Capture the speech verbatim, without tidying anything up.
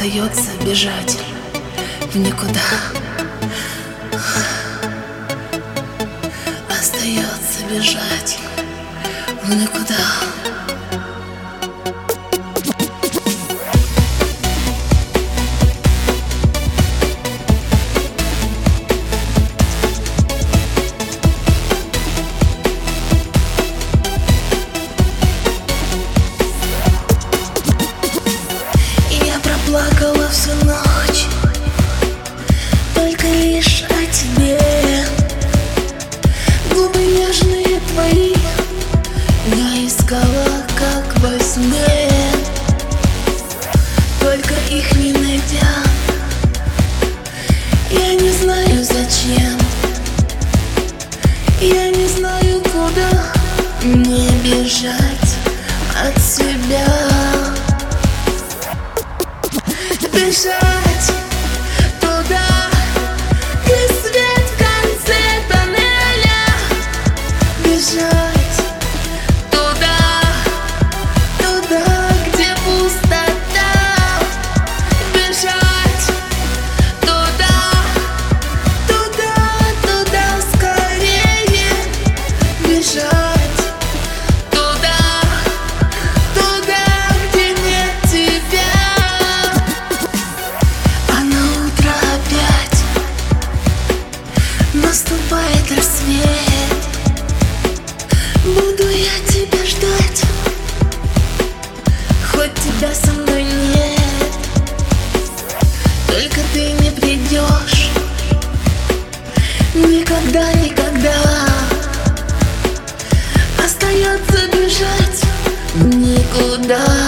остается бежать в никуда. Остается бежать в никуда. Плакала всю ночь, только лишь о тебе. Губы нежные твои я искала, как во сне. Только их не найдя, я не знаю зачем, я не знаю куда мне бежать от себя. Бежать туда, где свет в конце тоннеля. Бежать туда, туда, где пустота. Бежать туда, туда, туда скорее. Бежать туда, туда, где нет тебя. Наступает рассвет, буду я тебя ждать, хоть тебя со мной нет. Только ты не придешь никогда, никогда. Остается бежать в никуда.